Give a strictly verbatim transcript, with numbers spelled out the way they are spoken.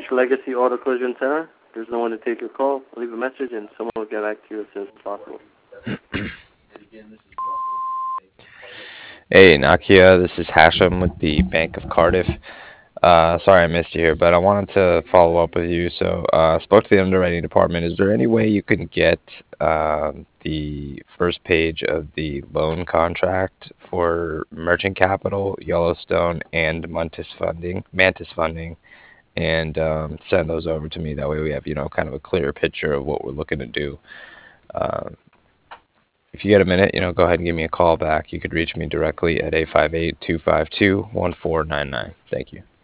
reached Legacy Auto Collision Center. There's no one to take your call. Leave a message and someone will get back to you as soon as possible. Hey, Nakia, this is Hashem with the Bank of Cardiff. Uh, sorry I missed you here, but I wanted to follow up with you. So, uh, I spoke to the underwriting department. Is there any way you can get um, the first page of the loan contract for Merchant Capital, Yellowstone, and Mantis Funding, Mantis Funding, and um, send those over to me? That way, we have you know kind of a clearer picture of what we're looking to do. Uh, if you get a minute, you know, go ahead and give me a call back. You could reach me directly at eight five eight, two five two, one four nine nine. Thank you.